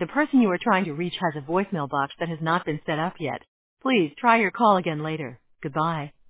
the person you are trying to reach has a voicemail box that has not been set up yet. Please try your call again later. Goodbye.